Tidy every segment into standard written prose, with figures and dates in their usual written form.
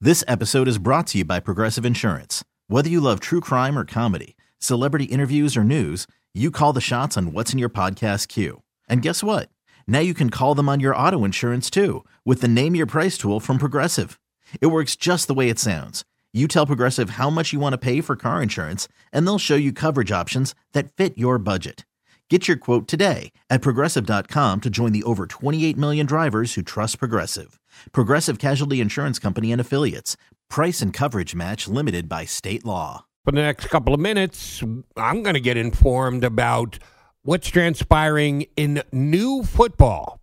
This episode is brought to you by Progressive Insurance. Whether you love true crime or comedy, celebrity interviews or news, you call the shots on what's in your podcast queue. And guess what? Now you can call them on your auto insurance too with the Name Your Price tool from Progressive. It works just the way it sounds. You tell Progressive how much you want to pay for car insurance, and they'll show you coverage options that fit your budget. Get your quote today at Progressive.com to join the over 28 million drivers who trust Progressive. Progressive Casualty Insurance Company and Affiliates. Price and coverage match limited by state law. For the next couple of minutes, I'm going to get informed about what's transpiring in new football.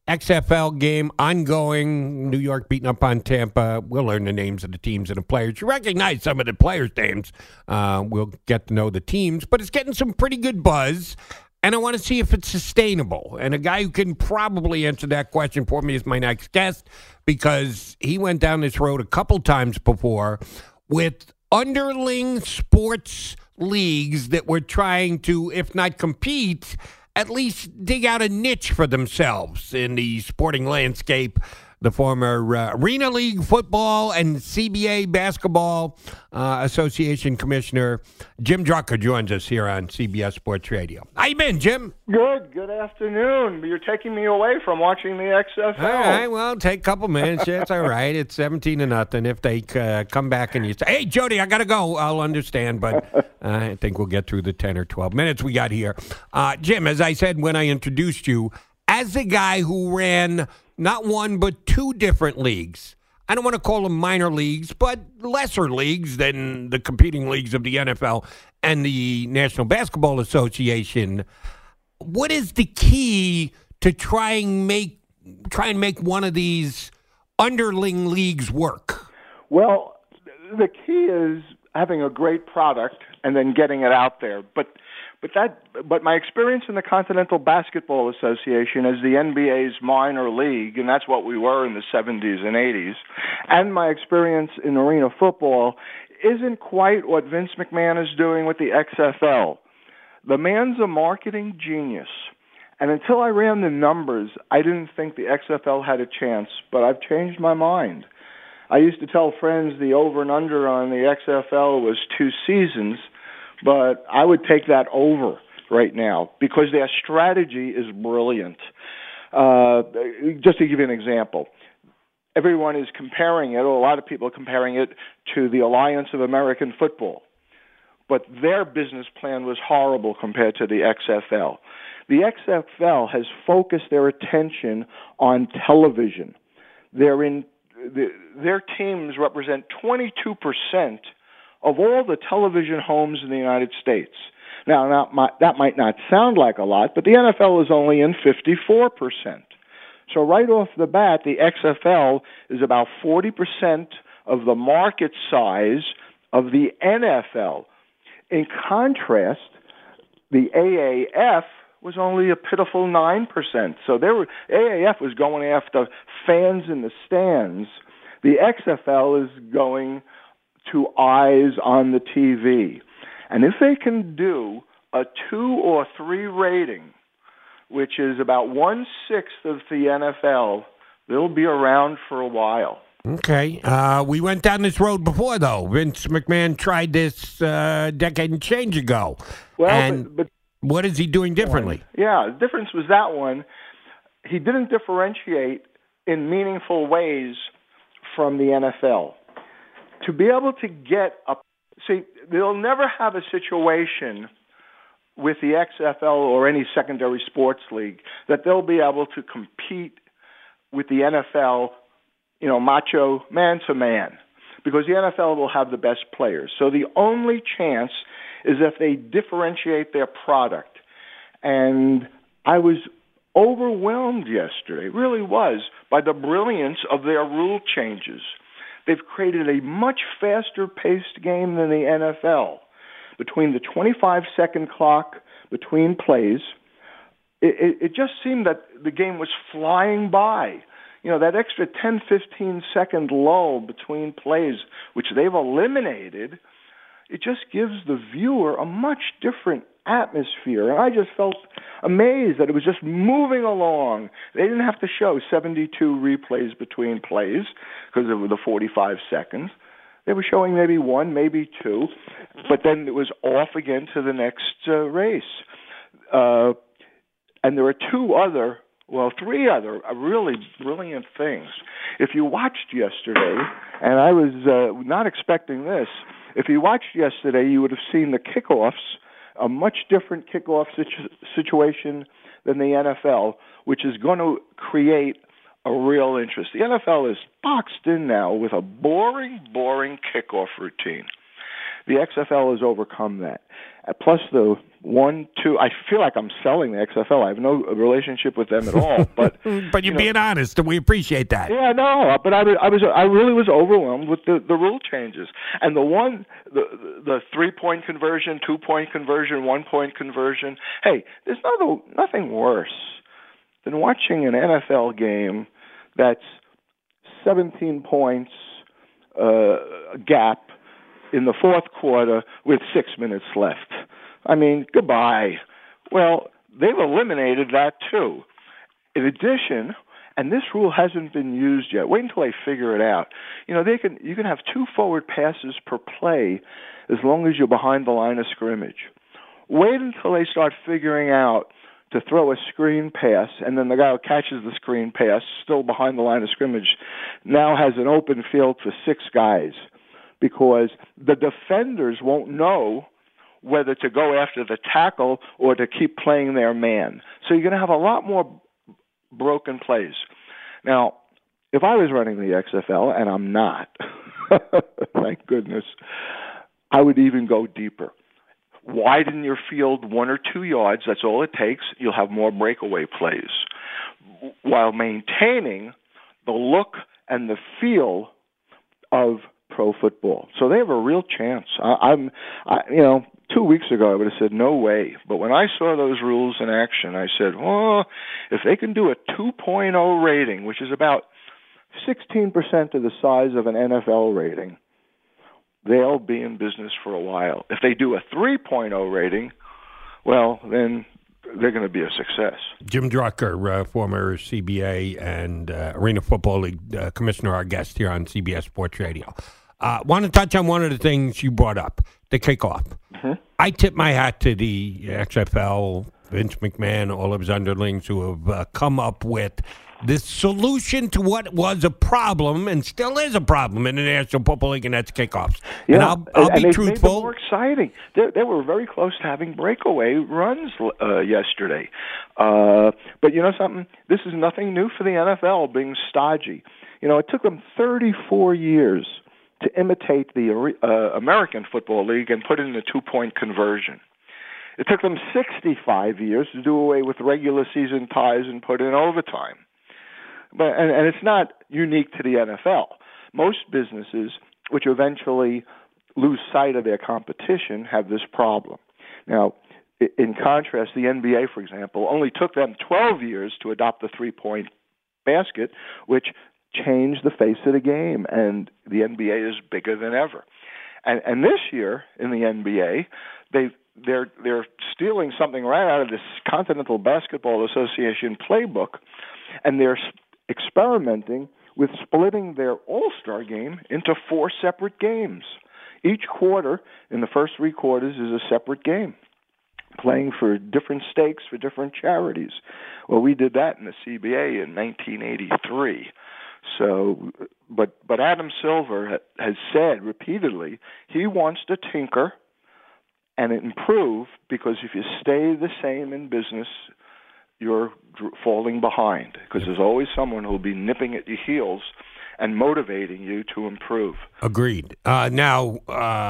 XFL game ongoing. New York beating up on Tampa. We'll learn the names of the teams and the players. You recognize some of the players' names. We'll get to know the teams, but it's getting some pretty good buzz. And I want to see if it's sustainable. And a guy who can probably answer that question for me is my next guest, because he went down this road a couple times before with underling sports leagues that were trying to, if not compete, at least dig out a niche for themselves in the sporting landscape. The former Arena League football and CBA basketball association commissioner, Jim Drucker, joins us here on CBS Sports Radio. How you been, Jim? Good afternoon. You're taking me away from watching the XFL. All right, well, take a couple minutes. It's all right. It's 17-0. If they come back and you say, hey, Jody, I got to go, I'll understand. But I think we'll get through the 10 or 12 minutes we got here. Jim, as I said when I introduced you, as a guy who ran not one but two different leagues. I don't want to call them minor leagues, but lesser leagues than the competing leagues of the NFL and the National Basketball Association. What is the key to try and make one of these underling leagues work? Well, the key is having a great product and then getting it out there. But my experience in the Continental Basketball Association as the NBA's minor league, and that's what we were in the 70s and 80s, and my experience in arena football isn't quite what Vince McMahon is doing with the XFL. The man's a marketing genius. And until I ran the numbers, I didn't think the XFL had a chance, but I've changed my mind. I used to tell friends the over and under on the XFL was 2 seasons, but I would take that over right now because their strategy is brilliant. Just to give you an example, everyone is comparing it, or a lot of people are comparing it to the Alliance of American Football. But their business plan was horrible compared to the XFL. The XFL has focused their attention on television. Their teams represent 22% of all the television homes in the United States. Now, that might not sound like a lot, but the NFL is only in 54%. So right off the bat, the XFL is about 40% of the market size of the NFL. In contrast, the AAF was only a pitiful 9%. So AAF was going after fans in the stands. The XFL is going to eyes on the TV. And if they can do a 2 or 3 rating, which is about 1/6 of the NFL, they'll be around for a while. Okay. We went down this road before, though. Vince McMahon tried this decade and change ago. Well, but what is he doing differently? Yeah, the difference was that one. He didn't differentiate in meaningful ways from the NFL. To be able to get they'll never have a situation with the XFL or any secondary sports league that they'll be able to compete with the NFL, macho man to man, because the NFL will have the best players. So the only chance is if they differentiate their product. And I was overwhelmed yesterday, really was, by the brilliance of their rule changes. They've created a much faster-paced game than the NFL. Between the 25-second clock between plays, it just seemed that the game was flying by. That extra 10, 15-second lull between plays, which they've eliminated, it just gives the viewer a much different atmosphere. And I just felt amazed that it was just moving along. They didn't have to show 72 replays between plays because of the 45 seconds. They were showing maybe one, maybe two, but then it was off again to the next race. And there were three other really brilliant things. If you watched yesterday, and I was not expecting this, if you watched yesterday, you would have seen the kickoffs, a much different kickoff situation than the NFL, which is going to create a real interest. The NFL is boxed in now with a boring kickoff routine. The XFL has overcome that. Plus the 1, 2, I feel like I'm selling the XFL. I have no relationship with them at all. But but you're being honest, and we appreciate that. Yeah, no, but I really was overwhelmed with the rule changes. And the 3-point conversion, 2-point conversion, 1-point conversion. Hey, there's nothing worse than watching an NFL game that's 17 points gap in the fourth quarter with 6 minutes left. I mean, goodbye. Well, they've eliminated that too. In addition, and this rule hasn't been used yet. Wait until they figure it out. You know, you can have 2 forward passes per play as long as you're behind the line of scrimmage. Wait until they start figuring out to throw a screen pass, and then the guy who catches the screen pass, still behind the line of scrimmage, now has an open field for 6 guys, because the defenders won't know whether to go after the tackle or to keep playing their man. So you're going to have a lot more broken plays. Now, if I was running the XFL, and I'm not, thank goodness, I would even go deeper. Widen your field 1 or 2 yards. That's all it takes. You'll have more breakaway plays while maintaining the look and the feel of pro football. So they have a real chance. 2 weeks ago I would have said no way. But when I saw those rules in action, I said, oh, if they can do a 2.0 rating, which is about 16% of the size of an NFL rating, they'll be in business for a while. If they do a 3.0 rating, well, then they're going to be a success. Jim Drucker, former CBA and Arena Football League commissioner, our guest here on CBS Sports Radio. Want to touch on one of the things you brought up, the kickoff. Mm-hmm. I tip my hat to the XFL, Vince McMahon, all of his underlings who have come up with this solution to what was a problem and still is a problem in the National Football League, and that's kickoffs. Yeah, and I'll be truthful. Made them more exciting. They were very close to having breakaway runs yesterday. But you know something? This is nothing new for the NFL being stodgy. You know, it took them 34 years to imitate the American Football League and put in a 2-point conversion. It took them 65 years to do away with regular season ties and put in overtime. But and it's not unique to the NFL. Most businesses, which eventually lose sight of their competition, have this problem. Now, in contrast, the NBA, for example, only took them 12 years to adopt the 3-point basket, which changed the face of the game, and the NBA is bigger than ever. And this year in the NBA, they're stealing something right out of this Continental Basketball Association playbook, and they're experimenting with splitting their All-Star game into 4 separate games. Each quarter, in the first 3 quarters, is a separate game, playing for different stakes for different charities. Well, we did that in the CBA in 1983. So, but Adam Silver has said repeatedly he wants to tinker and improve, because if you stay the same in business, you're falling behind, because there's always someone who will be nipping at your heels and motivating you to improve. Agreed. Now,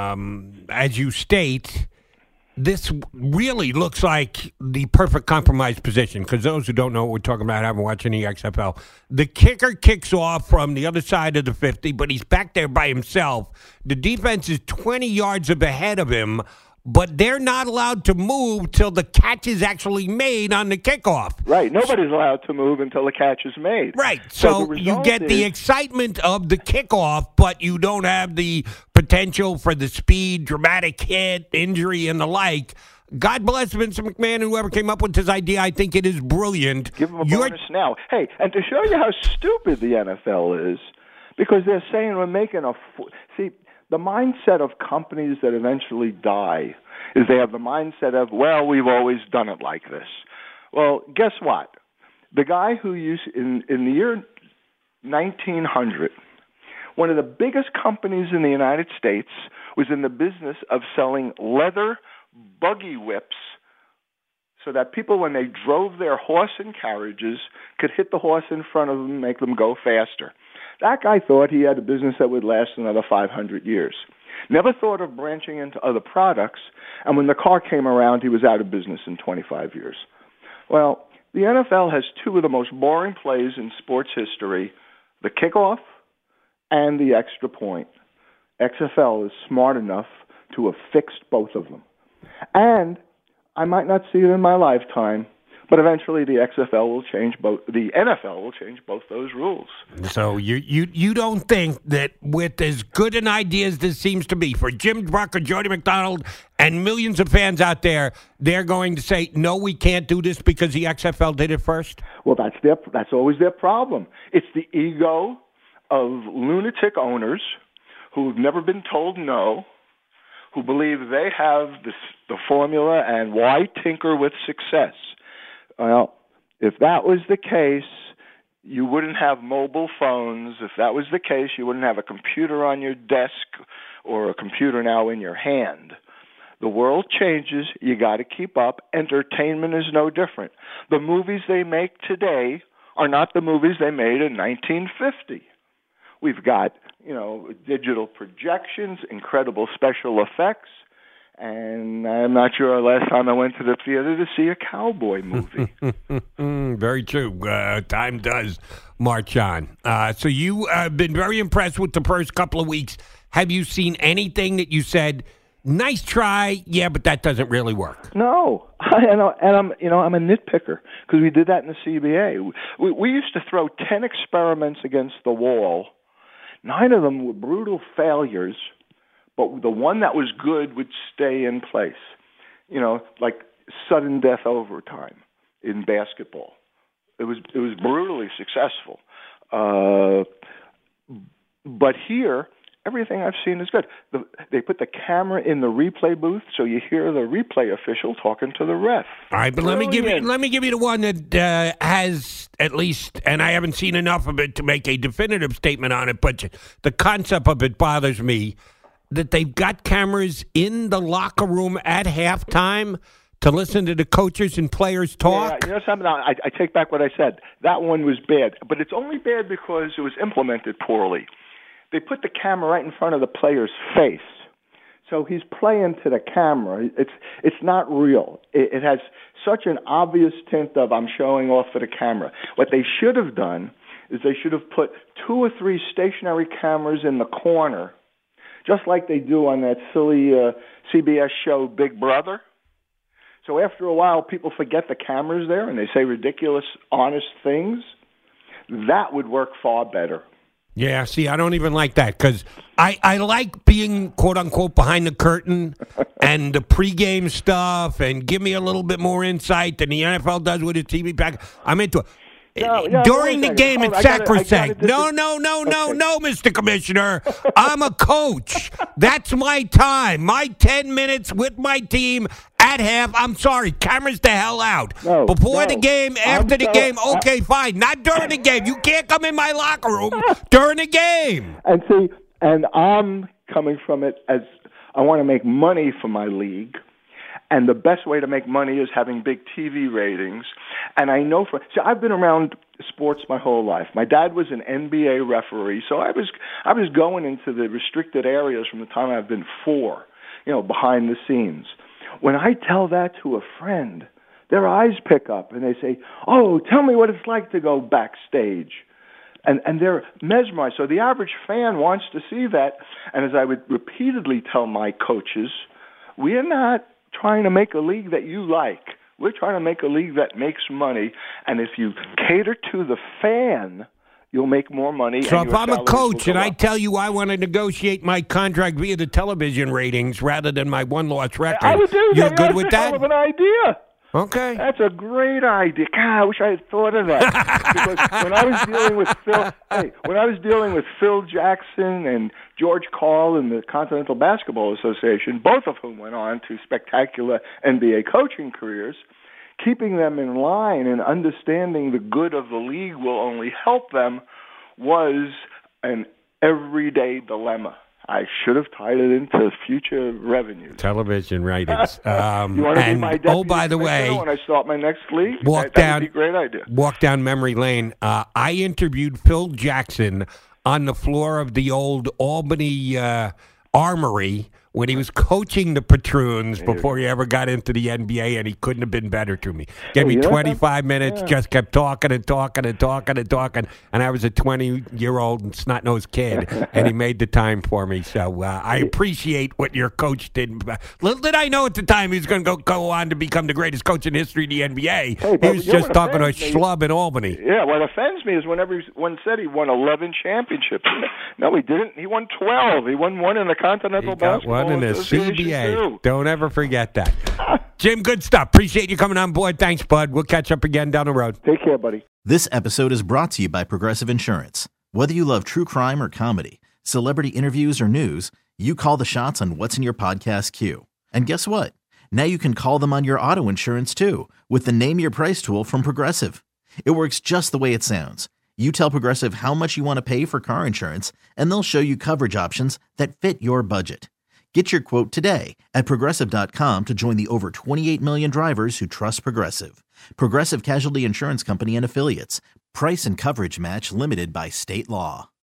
as you state, this really looks like the perfect compromise position, because those who don't know what we're talking about, haven't watched any XFL, the kicker kicks off from the other side of the 50, but he's back there by himself. The defense is 20 yards ahead of him, but they're not allowed to move till the catch is actually made on the kickoff. Right. Nobody's allowed to move until the catch is made. Right. So you get the excitement of the kickoff, but you don't have the potential for the speed, dramatic hit, injury, and the like. God bless Vince McMahon and whoever came up with this idea. I think it is brilliant. Give them a bonus now. Hey, and to show you how stupid the NFL is, because they're saying we're making see, the mindset of companies that eventually die is they have the mindset of, well, we've always done it like this. Well, guess what? The guy who used in the year 1900, one of the biggest companies in the United States was in the business of selling leather buggy whips so that people, when they drove their horse and carriages, could hit the horse in front of them and make them go faster. That guy thought he had a business that would last another 500 years. Never thought of branching into other products, and when the car came around, he was out of business in 25 years. Well, the NFL has two of the most boring plays in sports history, the kickoff and the extra point. XFL is smart enough to have fixed both of them. And I might not see it in my lifetime, but eventually the XFL will change both. The NFL will change both those rules. So you don't think that with as good an idea as this seems to be for Jim Drucker, Jody McDonald, and millions of fans out there, they're going to say, no, we can't do this because the XFL did it first? Well, that's always their problem. It's the ego of lunatic owners who've never been told no, who believe they have the formula and why tinker with success. Well, if that was the case, you wouldn't have mobile phones. If that was the case, you wouldn't have a computer on your desk or a computer now in your hand. The world changes. You got to keep up. Entertainment is no different. The movies they make today are not the movies they made in 1950. We've got, digital projections, incredible special effects, and I'm not sure last time I went to the theater to see a cowboy movie. Very true. Time does march on. So you have been very impressed with the first couple of weeks. Have you seen anything that you said, nice try, yeah, but that doesn't really work? No, I'm a nitpicker because we did that in the CBA. We used to throw 10 experiments against the wall. 9 of them were brutal failures, but the one that was good would stay in place. Like sudden death overtime in basketball. It was brutally successful. But here, everything I've seen is good. They put the camera in the replay booth, so you hear the replay official talking to the ref. All right, but let me give you the one that has at least, and I haven't seen enough of it to make a definitive statement on it, but the concept of it bothers me, that they've got cameras in the locker room at halftime to listen to the coaches and players talk. Yeah, something? I take back what I said. That one was bad, but it's only bad because it was implemented poorly. They put the camera right in front of the player's face. So he's playing to the camera. It's not real. It has such an obvious tint of I'm showing off for the camera. What they should have done is they should have put 2 or 3 stationary cameras in the corner, just like they do on that silly CBS show Big Brother. So after a while, people forget the camera's there and they say ridiculous, honest things. That would work far better. Yeah, see, I don't even like that because I like being, quote-unquote, behind the curtain and the pregame stuff and give me a little bit more insight than the NFL does with its TV pack. I'm into it. During the game, it's sacrosanct. No, Mr. Commissioner. I'm a coach. That's my time. My 10 minutes with my team at half. I'm sorry. Cameras the hell out. Before the game, after the game, okay, fine. Not during the game. You can't come in my locker room during the game. And see, and I'm coming from it as I want to make money for my league. And the best way to make money is having big TV ratings. And I know I've been around sports my whole life. My dad was an NBA referee, so I was going into the restricted areas from the time I've been 4, behind the scenes. When I tell that to a friend, their eyes pick up and they say, "Oh, tell me what it's like to go backstage." And they're mesmerized. So the average fan wants to see that. And as I would repeatedly tell my coaches, we are not trying to make a league that you like. We're trying to make a league that makes money. And if you cater to the fan, you'll make more money. So and if your I'm a salaries coach will and go I up. tell you I want to negotiate my contract via the television ratings rather than my one-loss record, I would do you're that. good That's with a hell that? of an idea. Okay. That's a great idea. God, I wish I had thought of that. Because when I was dealing with Phil Jackson and George Karl in the Continental Basketball Association, both of whom went on to spectacular NBA coaching careers, keeping them in line and understanding the good of the league will only help them was an everyday dilemma. I should have tied it into future revenues. Television ratings. You want to be my deputy by the commissioner way, when I start my next league? Walk That down, would be a great idea. Walk down memory lane. I interviewed Phil Jackson on the floor of the old Albany Armory when he was coaching the Patroons before he ever got into the NBA, and he couldn't have been better to me. Gave me 25 minutes, just kept talking and talking and talking and talking, and I was a 20-year-old snot-nosed kid, and he made the time for me. So I appreciate what your coach did. Little did I know at the time he was going to go on to become the greatest coach in history of the NBA. Hey, he was just talking to a schlub in Albany. Yeah, what offends me is when everyone said he won 11 championships. No, he didn't. He won 12. He won one in the Continental Basketball in the Association CBA. too. Don't ever forget that. Jim, good stuff. Appreciate you coming on board. Thanks, bud. We'll catch up again down the road. Take care, buddy. This episode is brought to you by Progressive Insurance. Whether you love true crime or comedy, celebrity interviews or news, you call the shots on what's in your podcast queue. And guess what? Now you can call them on your auto insurance too with the Name Your Price tool from Progressive. It works just the way it sounds. You tell Progressive how much you want to pay for car insurance, and they'll show you coverage options that fit your budget. Get your quote today at Progressive.com to join the over 28 million drivers who trust Progressive. Progressive Casualty Insurance Company and Affiliates. Price and coverage match limited by state law.